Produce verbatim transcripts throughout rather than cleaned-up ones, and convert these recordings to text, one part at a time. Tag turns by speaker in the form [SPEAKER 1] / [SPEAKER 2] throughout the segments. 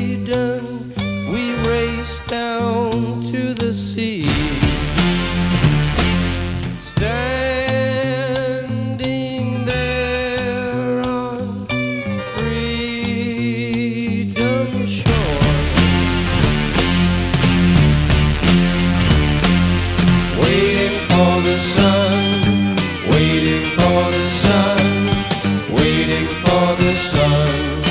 [SPEAKER 1] freedom, we race down to the sea. Standing there on freedom's shore, waiting for the sun, waiting for the sun, waiting for the sun.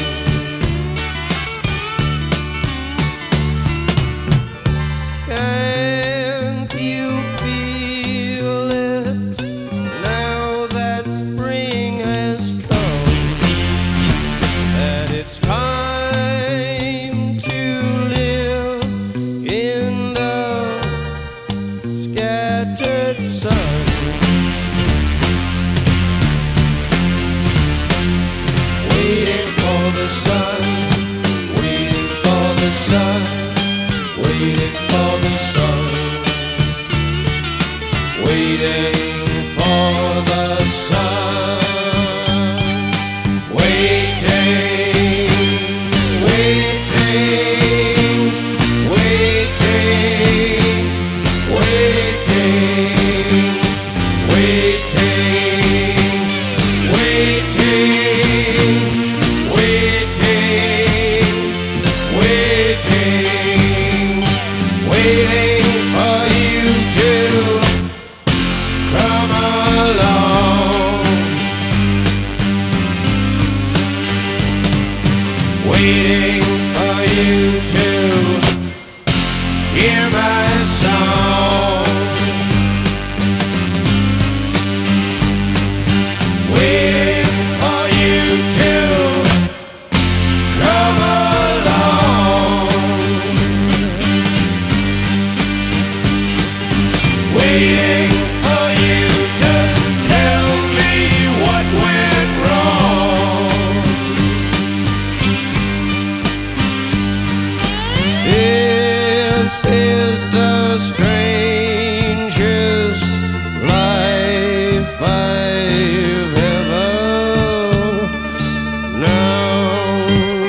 [SPEAKER 1] Can't you feel it now that spring has come? That it's time to live in the scattered sun. Waiting for the sun, waiting for the sun, waiting for the sun, waiting for the sun, waiting, waiting, waiting, waiting, waiting, waiting, waiting, waiting, waiting for you to come along, waiting for you to hear my song, waiting for you to come along, waiting for you to tell me what went wrong. This is the strangest life I've ever known.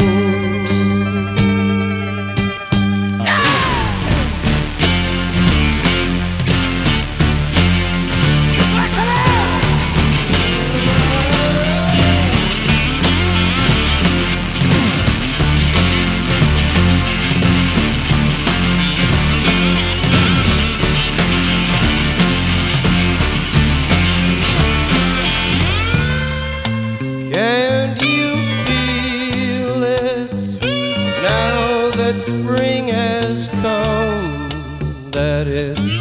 [SPEAKER 1] Can't you feel it now that spring has come? That it's